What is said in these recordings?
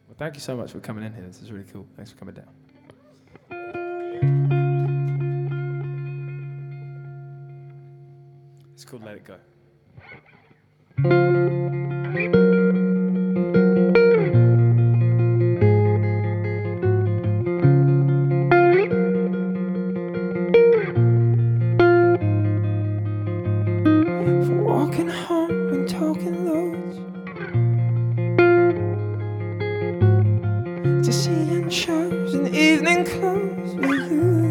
Well, thank you so much for coming in here. This is really cool. Thanks for coming down. It's called Let It Go. Walking home and talking loads, to seeing shows in evening clothes with you.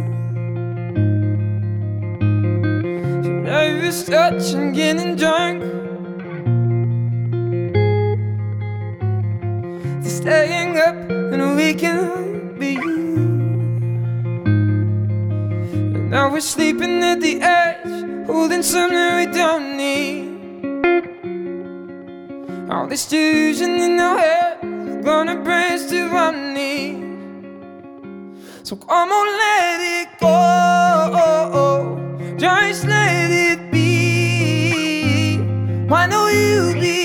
So nervous touch and getting drunk, to staying up and waking up with you. And now we're sleeping at the edge, holding something we don't need. All this fusion in our head is gonna bring us to our knees. So come on, let it go, just let it be. Why don't you be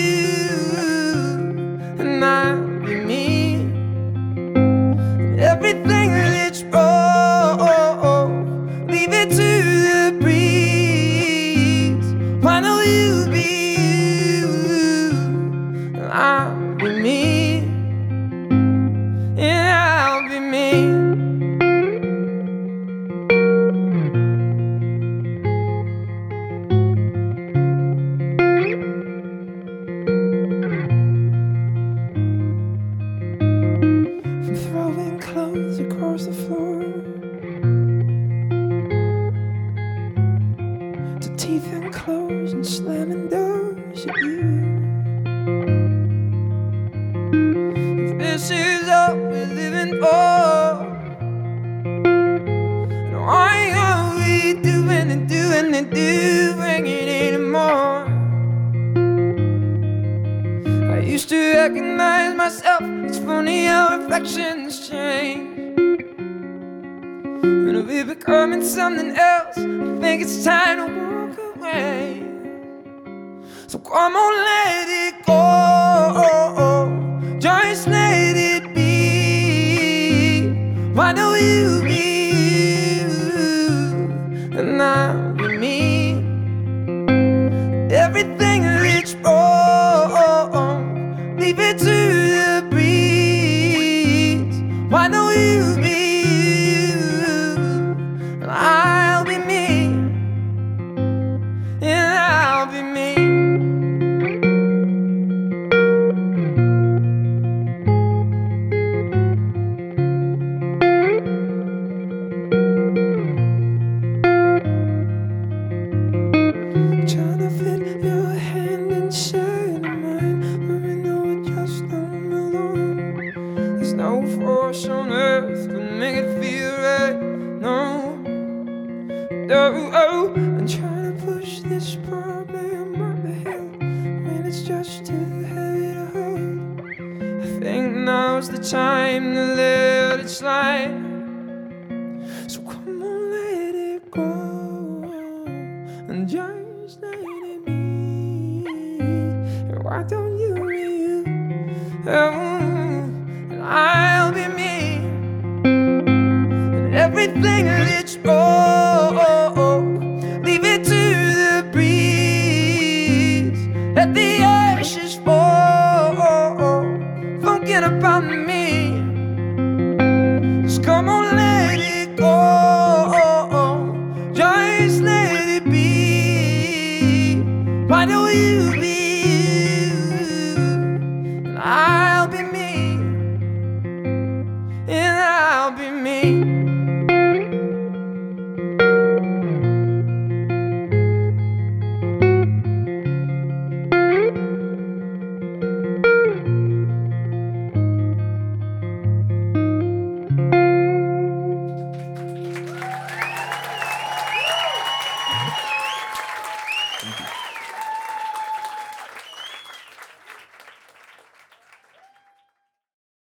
you and I'll be me? And everything that's wrong, leave it to the breeze. Why don't you be you, I'll be me, and I'll be me. From throwing clothes across the floor, to teeth enclosed and slamming doors at you. If this is all we're living for, and why are we doing it anymore? I used to recognize myself. It's funny how reflections change. When we're becoming something else, I think it's time to walk away. So come on, let it go, just let it be. Why don't you be you, and I'll be me? Everything that's wrong, leave it to the breeze. Why don't you be you, and I'll be me, and I'll be me. Trying to fit your hand inside mine, but we know it just don't belong. There's no force on earth could make it feel right. No, no. I'm trying to push this problem up the hill when it's just too heavy to hold. I think now's the time to let it slide. So come on, let it go, and just let it be. And why don't you be you? Oh, and I'll be me. And everything that's wrong, leave it to the breeze. Let the ashes fall, thinking about me. Just come on, let it go, just let it be. Why don't you be